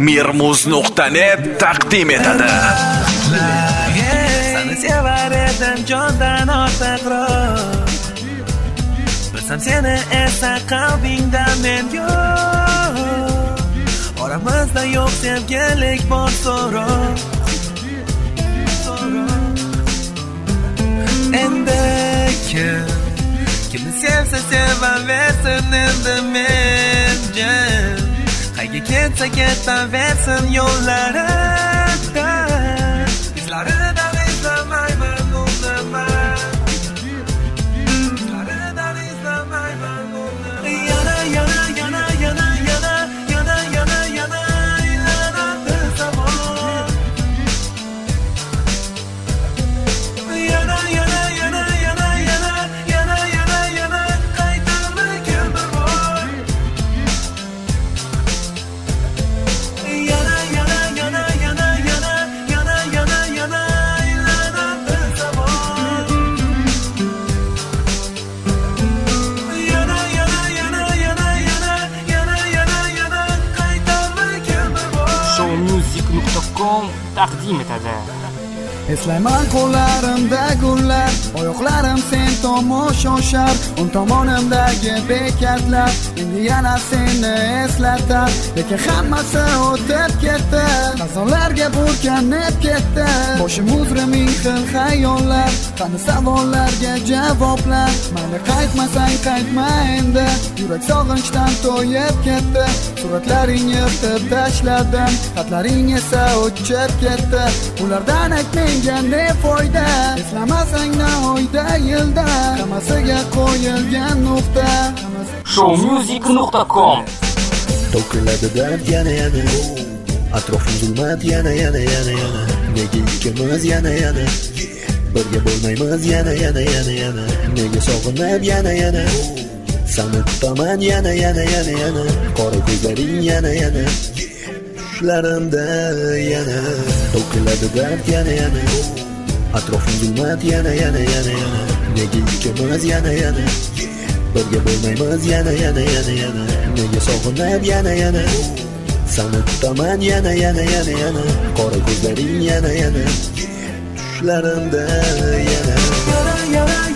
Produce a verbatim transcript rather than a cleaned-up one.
mirmuz nuqta net taqdim etadi. Seni sevar edim jondan ortiqroq, bilsam seni esa qalbingda men yo'q. Oramizda yo'q sevgilik bor so'roq. Endi kim kimni sevsa sevaversin endi menga, qayga ketsa ketaversin yo'llarida. Izlaridan izlamayman undaman, izlaridan izlamayman undaman. Yana yana yana yana yana yana yana yana ilanadi zamon. Yana yana yana yana yana yana yana yana qaytami kelmir. Yana yana yana yana yana yana yana yana ilanadi zamon. Yana yana yana yana yana yana yana yana qaytami kelmir. showmusic nuqta com taqdim etadi. Eslayman qo'llarimda gullar, oyoqlarim sen tomon shoshar, o'ng tomonimdagi bekatlar endi yana seni eslatar. Lekin hammasi o'tib ketdi, qazonlarga burkanib ketdi. Boshim uzra ming xil xayollar, qani savollarga javoblar. Mayli qaytmasang qaytma endi, yurak sog'inchdan to'yib ketdi. Suratlaring yirtib tashladim, xatlaring esa o'chib ketdi. Ulardan aytmang ne foyda, eslamasang na oyda yilda, hammasiga qo'yilgan nuqta. showmusic nuqta com To'kiladi dard yana yana, atrofim zulmat yana yana yana yana. Nega ikkimiz yana yana, birga bo'lmaymiz yana yana yana yana. Nega sog'inib yana yana, seni kutaman yana yana yana yana. Qora ko'zlaring yana yana, tushlarimda yana. To'kiladi dard yana yana, atrofim zulmat yana yana yana yana. Nega ikkimiz yana yana, birga bo'lmaymiz yana yana yana yana. Nega sog'inib yana yana, seni kutaman yana yana yana yana. Qora ko'zlaring yana yana, tushlarimda yana. Yana yana